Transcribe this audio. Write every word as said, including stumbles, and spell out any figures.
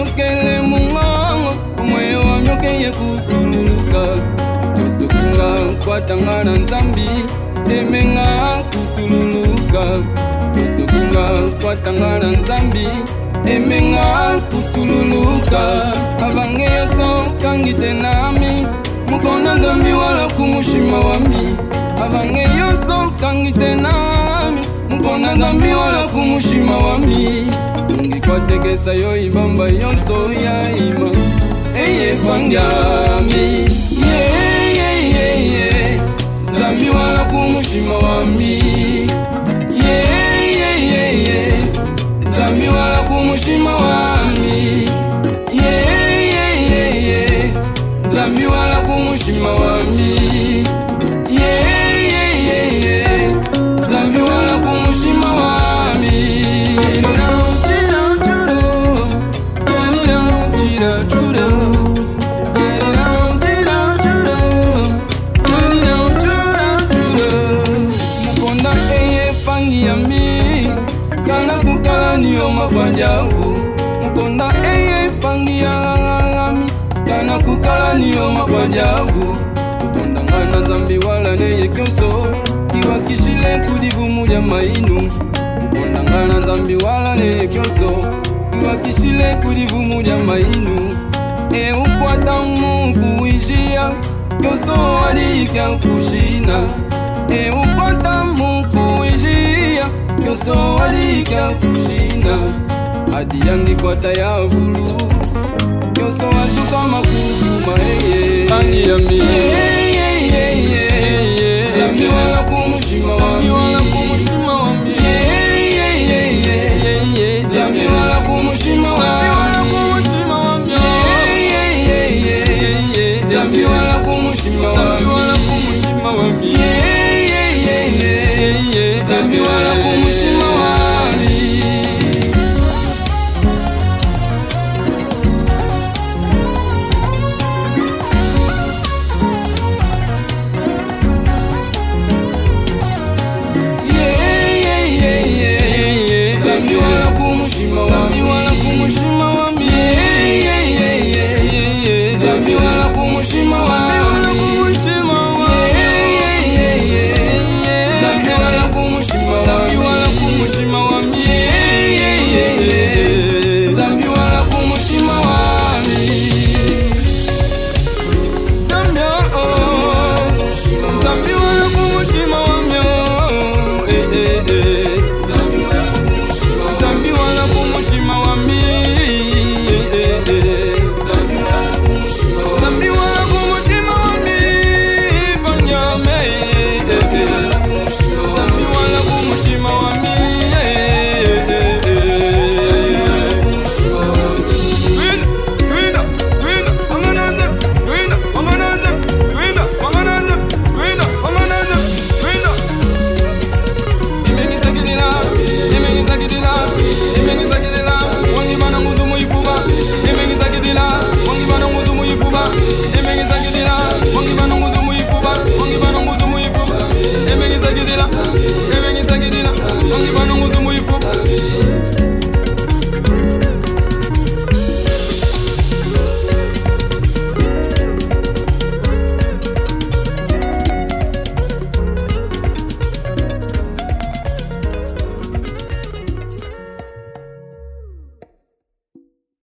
tokele mungongo Omwe wa myoke ye kutululuka Tosokinga kwa tangana nzambi Emenga kutululuka Tosokinga kwa tangana nzambi Emenga kutululuka Abange yoso kangite nami Mukona nzambi wala kumushima wami Abange yoso kangite nami Mukona nzambi wala kumushima wami Tungi kwa tegesa yo ibamba yonso ya ima Eye pangyami Yeah, yeah, yeah, yeah Nzambi wala kumushima wami Yeah, yeah, yeah, yeah Nzambi wala kumushima wami Yeah, yeah, yeah, yeah Nzambi wala kumushima wami Yeah, yeah, yeah, yeah Nzambi wala kumushima wami Mukonda eye pangi yami Kana kukala niyo mapanjavu Mukonda eye pangi yami Kana kukala niyo mapanjavu Mukonda ngana nzambi wala neye kyoso Iwakishile kudivumu ya mainu Mukonda ngana nzambi wala neye kyoso Iwakishile kudivumu ya mainu E ukwata mungu wijia Kyoso wadika kushina E ukwata mungu wijia Kyoso wadika kushina Adi yangi kwata ya vulu Kyoso wasuka makufuma Eye Pangi yami Yeah, yeah, yeah, yeah, yeah Zambi wala kumushima wami Yeah, yeah, yeah, yeah, yeah Zambi wala kumushima wami Yeah, yeah, yeah, yeah, yeah Zambi wala kumushima wami Yeah, yeah, yeah, yeah, yeah Zambi wala kumushima wami